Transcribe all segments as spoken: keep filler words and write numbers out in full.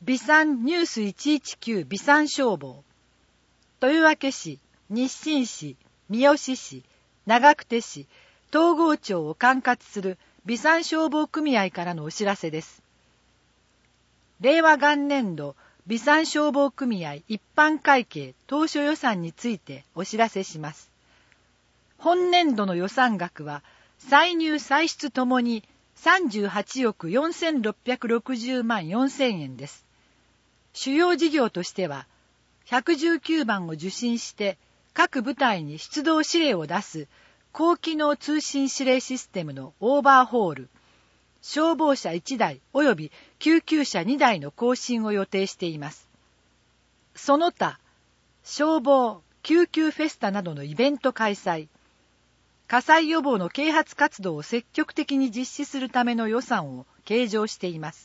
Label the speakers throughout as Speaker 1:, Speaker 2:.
Speaker 1: 備産ニュースいちいちきゅう備産消防、豊明市、日清市、三好市、長久手市、東郷町を管轄する備産消防組合からのお知らせです。令和元年度備産消防組合一般会計当初予算についてお知らせします。本年度の予算額は歳入歳出ともにさんじゅうはちおくよんせんろっぴゃくろくじゅうまんよんせんえんです。主要事業としては、ひゃくじゅうきゅうばんを受信して各部隊に出動指令を出す高機能通信指令システムのオーバーホール、消防車いちだい及び救急車にだいの更新を予定しています。その他、消防、救急フェスタなどのイベント開催、火災予防の啓発活動を積極的に実施するための予算を計上しています。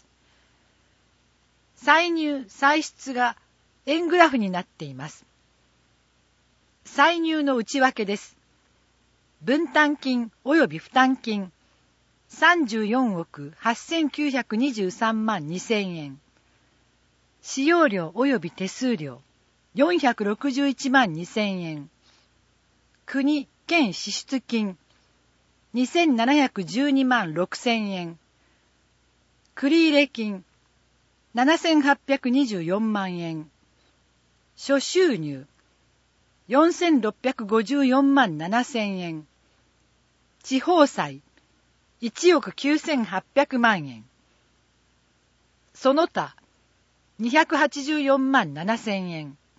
Speaker 1: 歳入・歳出が円グラフになっています。歳入の内訳です。分担金及び負担金さんじゅうよんおくはっせんきゅうひゃくにじゅうさんまんにせんえん、使用料及び手数料よんひゃくろくじゅういちまんにせんえん、国・県支出金にせんななひゃくじゅうにまんろくせんえん、繰入金ななせんはっぴゃくにじゅうよんまんえん、諸収入よんせんろっぴゃくごじゅうよんまんななせんえん、地方債いちおくきゅうせんはっぴゃくまんえん、その他にひゃくはちじゅうよんまんななせんえん。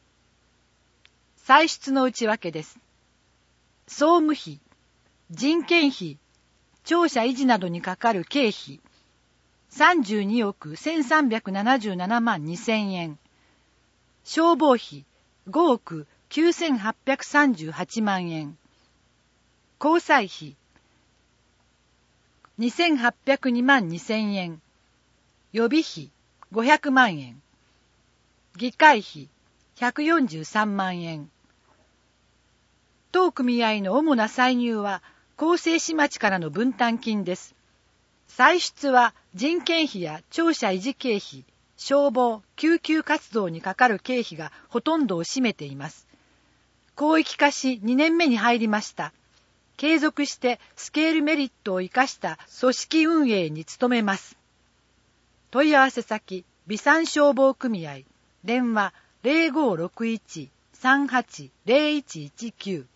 Speaker 1: 歳出の内訳です。総務費、人件費、庁舎維持などにかかる経費さんじゅうにおくせんさんびゃくななじゅうななまんにせんえん、消防費ごおくきゅうせんはっぴゃくさんじゅうはちまんえん、交際費にせんはっぴゃくにまんにせんえん、予備費ごひゃくまんえん、議会費ひゃくよんじゅうさんまんえん。当組合の主な歳入は広西市町からの分担金です。歳出は人件費や庁舎維持経費、消防・救急活動にかかる経費がほとんどを占めています。広域化しにねんめに入りました。継続してスケールメリットを生かした組織運営に努めます。問い合わせ先、備産消防組合、電話 ゼロごろくいち さんはちゼロいちいちきゅう